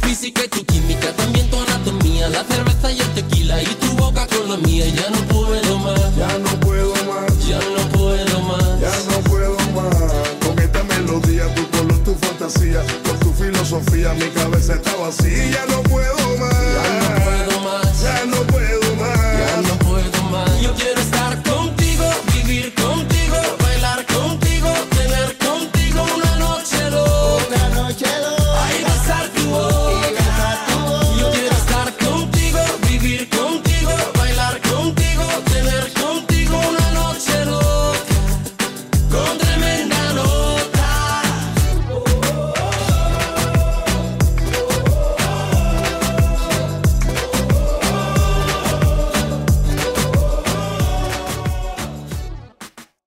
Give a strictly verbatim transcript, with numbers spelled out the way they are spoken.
física y tu química, también tu anatomía, la cerveza y el tequila y tu boca con la mía. Ya no puedo más, Ya no puedo más, ya no puedo más. ya no puedo más. Con esta melodía, tu color, tu fantasía, con tu filosofía, mi cabeza está vacía. Ya no puedo más.